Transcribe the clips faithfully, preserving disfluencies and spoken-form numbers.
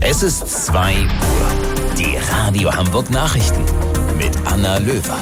Es ist zwei Uhr. Die Radio Hamburg Nachrichten mit Anna Löwer.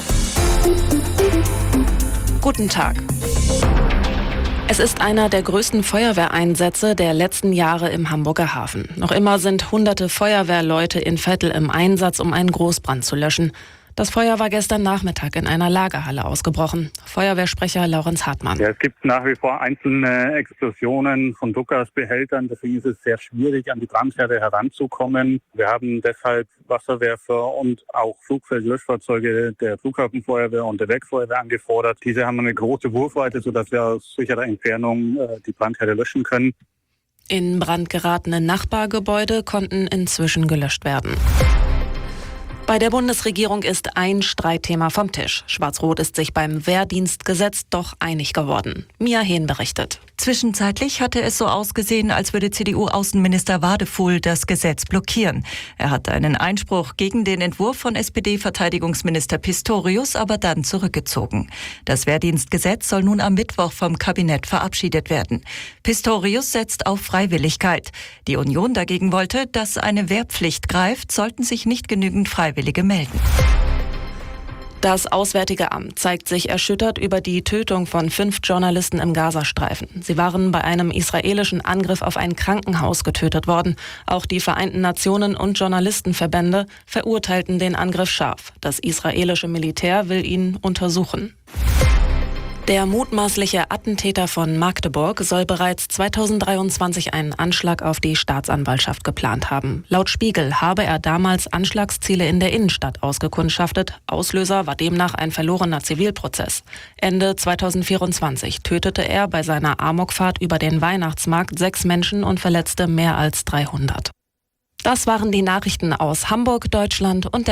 Guten Tag. Es ist einer der größten Feuerwehreinsätze der letzten Jahre im Hamburger Hafen. Noch immer sind hunderte Feuerwehrleute in Vettel im Einsatz, um einen Großbrand zu löschen. Das Feuer war gestern Nachmittag in einer Lagerhalle ausgebrochen. Feuerwehrsprecher Laurenz Hartmann. Ja, es gibt nach wie vor einzelne Explosionen von Druckgasbehältern. Deswegen ist es sehr schwierig, an die Brandherde heranzukommen. Wir haben deshalb Wasserwerfer und auch Flugfeldlöschfahrzeuge der Flughafenfeuerwehr und der Werkfeuerwehr angefordert. Diese haben eine große Wurfweite, sodass wir aus sicherer Entfernung äh, die Brandherde löschen können. In Brand geratene Nachbargebäude konnten inzwischen gelöscht werden. Bei der Bundesregierung ist ein Streitthema vom Tisch. Schwarz-Rot ist sich beim Wehrdienstgesetz doch einig geworden. Mia Hehn berichtet. Zwischenzeitlich hatte es so ausgesehen, als würde C D U-Außenminister Wadefuhl das Gesetz blockieren. Er hatte einen Einspruch gegen den Entwurf von S P D-Verteidigungsminister Pistorius aber dann zurückgezogen. Das Wehrdienstgesetz soll nun am Mittwoch vom Kabinett verabschiedet werden. Pistorius setzt auf Freiwilligkeit. Die Union dagegen wollte, dass eine Wehrpflicht greift, sollten sich nicht genügend Freiwillige melden. Das Auswärtige Amt zeigt sich erschüttert über die Tötung von fünf Journalisten im Gazastreifen. Sie waren bei einem israelischen Angriff auf ein Krankenhaus getötet worden. Auch die Vereinten Nationen und Journalistenverbände verurteilten den Angriff scharf. Das israelische Militär will ihn untersuchen. Der mutmaßliche Attentäter von Magdeburg soll bereits zweitausenddreiundzwanzig einen Anschlag auf die Staatsanwaltschaft geplant haben. Laut Spiegel habe er damals Anschlagsziele in der Innenstadt ausgekundschaftet. Auslöser war demnach ein verlorener Zivilprozess. Ende zweitausendvierundzwanzig tötete er bei seiner Amokfahrt über den Weihnachtsmarkt sechs Menschen und verletzte mehr als dreihundert. Das waren die Nachrichten aus Hamburg, Deutschland und der